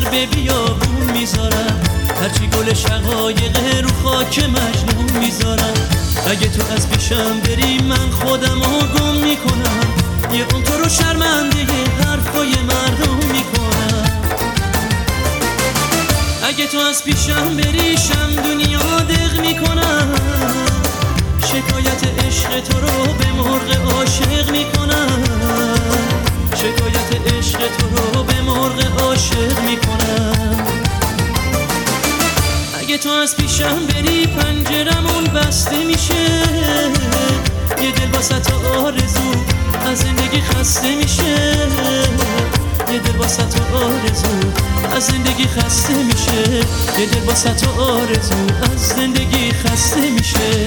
به بیابون میذارم، هرچی گل شقایق رو خاک مجنون میذارم. اگه تو از پیشم بری من خودمو گم میکنم، یه اون تو رو شرمنده حرفای مردم میکنم. اگه تو از پیشم بری شم دنیا دق میکنم، شکایت عشق تو رو به مرغ عاشق میکنم. شکایت عشق تو رو به مرغ عاشق میکنم. اگه تو از پیشم بری پنجرمون بسته میشه، یه دل واسه آرزو از زندگی خسته میشه. یه دل واسه آرزو از زندگی خسته میشه. یه دل واسه آرزو از زندگی خسته میشه.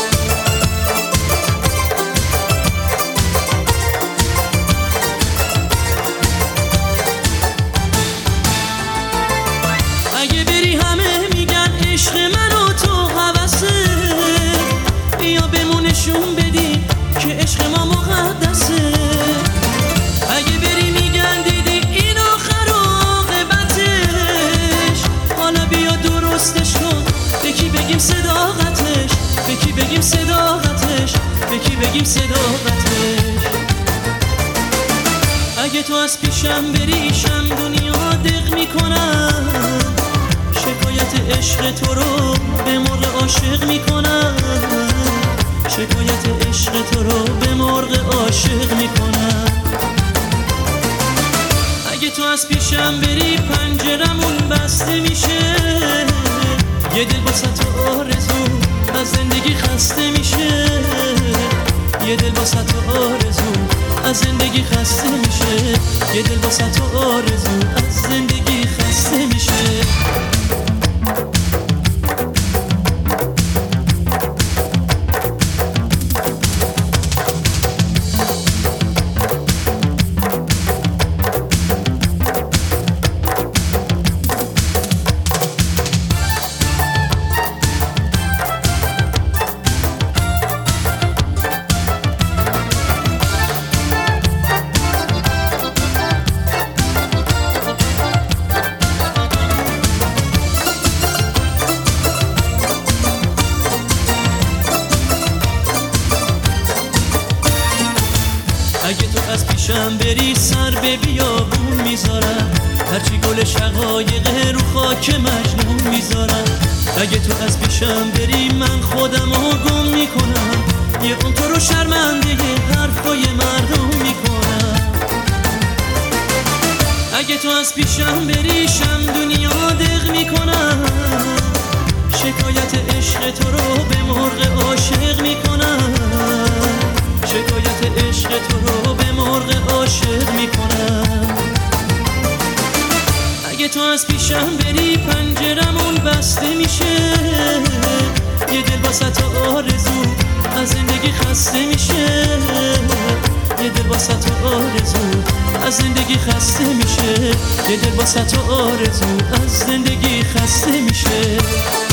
اگه بری همه میگن عشق من و تو هوسه، بیا بهمون نشون بدی که عشق ما مقدسه. اگه بری میگن دیدی این آخر و عاقبتش، حالا بیا درستش کن، به کی بگیم صداقتش، به کی بگیم صداقتش، به کی بگیم صداقتش. اگه تو از پیشم بری شم دنیا دق میکنم، شکایت عشق تو رو به مرغ عاشق میکنم. شکایت عشق تو رو به مرغ عاشق میکنم. اگه تو از پیشم بری پنجرمون بسته میشه، یه دل واسه تو آرزو از زندگی خسته میشه. یه دل واسه تو آرزو از زندگی خسته میشه. یه دل واسه تو آرزو از زندگی خسته میشه. اگه تو از پیشم بری سر به بیابون میذارم، هرچی گل شقایق رو خاک مجنون میذارم. اگه تو از پیشم بری من خودمو گم میکنم، یه اون تو رو شرمنده حرفای مردم میکنم. اگه تو از پیشم بری شم دنیا دق میکنم، شکایت عشق تو رو به مرغ عاشق میکنم. شکایت عشق تو رو به مرغ عاشق میکنم. اگه تو از پیشم بری پنجرمون بسته میشه، یه دل واسه آرزو از زندگی خسته میشه. یه دل واسه آرزو از زندگی خسته میشه. یه دل واسه آرزو از زندگی خسته میشه.